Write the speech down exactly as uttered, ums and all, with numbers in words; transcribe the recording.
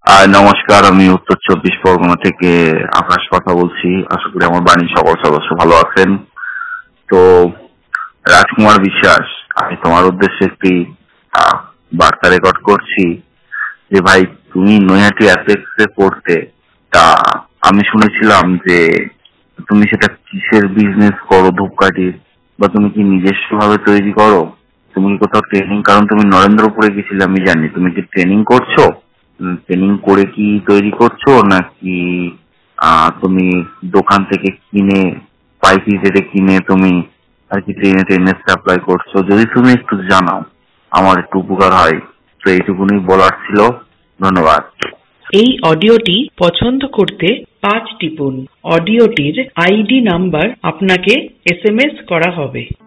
আহ নমস্কার, আমি উত্তর চব্বিশ পরগনা থেকে আকাশ কথা বলছি। আশা করি আমার বাড়ির সকল সদস্য ভালো আছেন। তো রাজকুমার বিশ্বাস, আমি তোমার উদ্দেশ্যে একটি আহ, বার্তা রেকর্ড করছি যে ভাই, তুমি নৈহাটি অ্যাপেক্সে পড়তে। তা আমি শুনেছিলাম যে তুমি সেটা কিসের বিজনেস করো, ধূপকাঠির, বা তুমি কি নিজস্ব ভাবে তৈরি করো? তুমি কি কোথাও ট্রেনিং, কারণ তুমি নরেন্দ্রপুরে গেছিলে আমি জানি, তুমি কি ট্রেনিং করছো? ট্রেনিং করে কি তৈরি করছো, নাকি আহ তুমি দোকান থেকে কিনে, পাইকারি রেটে কিনে তুমি আর কি ট্রেনে ট্রেনে সাপ্লাই করছো? যদি তুমি একটু জানাও আমার একটু উপকার হয়। তো এইটুকুনি বলার ছিল। ধন্যবাদ। এই অডিওটি পছন্দ করতে পাঁচ টিপুন। অডিওটির আইডি নাম্বার আপনাকে এস এম এস করা হবে।